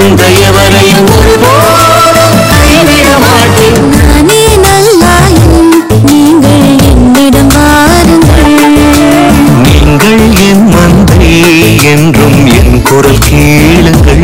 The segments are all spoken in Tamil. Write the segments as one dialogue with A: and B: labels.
A: எந்த எவரையும் ஒருபோதும் கைவிட மாட்டேன்.
B: நானே நல்லாயின் நீங்கள் என்னிடம் வாருங்கள்.
A: நீங்கள் என் மந்தை என்றும் என் குரல் கேளுங்கள்.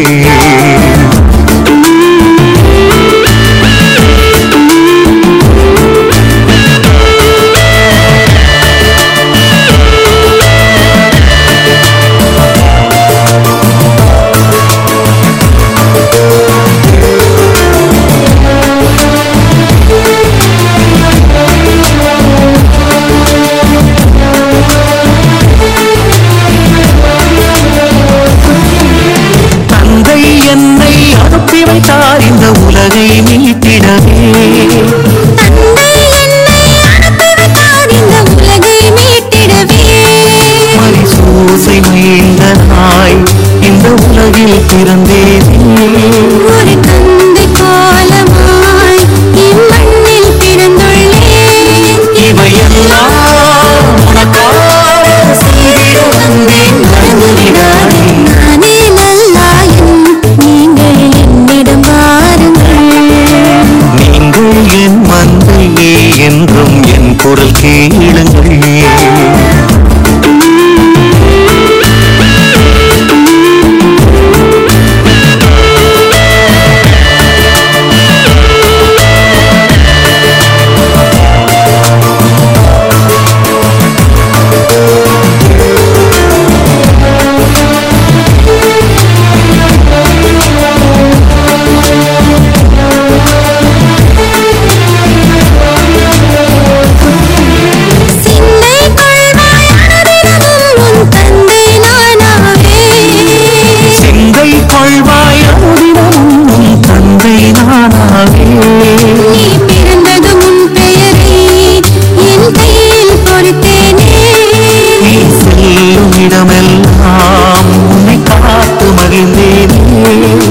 A: என்னை அனுப்பி வைத்தார் இந்த உலகை மீட்டிடவே.
B: தந்தை என்னை அனுப்பி வைத்தார் இந்த உலகை மீட்டிடவே.
A: மரிசூசை மீண்ட நாய் இந்த உலகில் பிறந்தேனே.
B: ஒரு தந்தை கோலமாய் இம்மண்ணில் பிறந்துள்ளேன்.
A: இவையெல்லாம் உனக்காக செய்திட வந்தேன், மறந்துவிடாதே.
B: நானே நல்லாயின் நீங்கள் என்னிடம் வாருங்கள்.
A: நீங்கள் என் மந்தையே என்றும் என் குரல் கேளுங்கள்.
B: நீ பிறந்தது முன் பெயரை என் கையில் பொறுத்தேனே.
A: நீ செல்லும் இடமெல்லாம் உன்னை காத்து மகிழ்ந்தேனே.